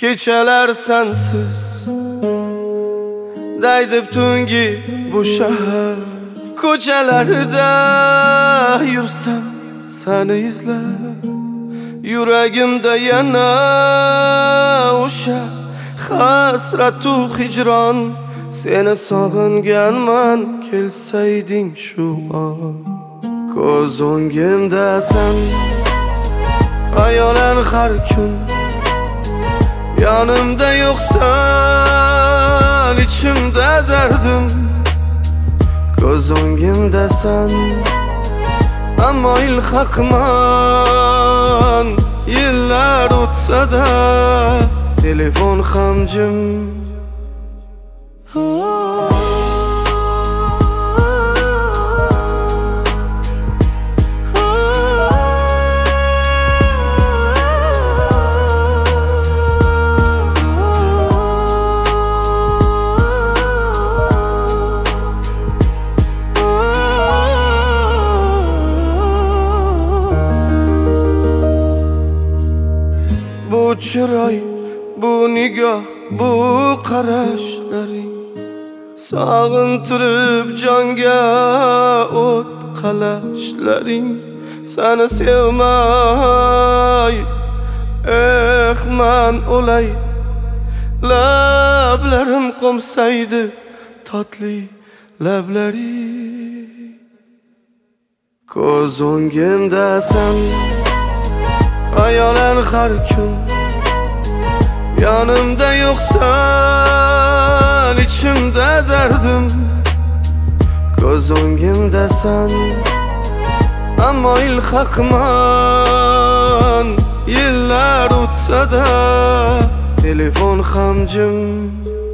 Kechalar sensiz daydib tungi bu shahar. Ko'chalarida yursam seni izlab, yuragimda yana o'sha hasratu hijron. Seni sog'inganman, kelsayding shu on. Ko'z o'ngimdasan, xayolan har kun. Yanımda yoksan, içimde derdim. Göz o'ngimdasan, ammo ilhaqman. Yillar o'tsa da telefon ham jim. Bu chiroy, bu nigoh, bu qarashlaring sog'intirib jonga o't qalashlaring. Seni sevmay men o'lay, lablarim qo'msaydi totli lablaring. Ko'z o'ngimdasan, xayolan har kun. Yanımda yoksan, içimde derdim. Göz o'ngimdasan, ammo ilhaqman. Yillar o'tsa da telefon ham jim.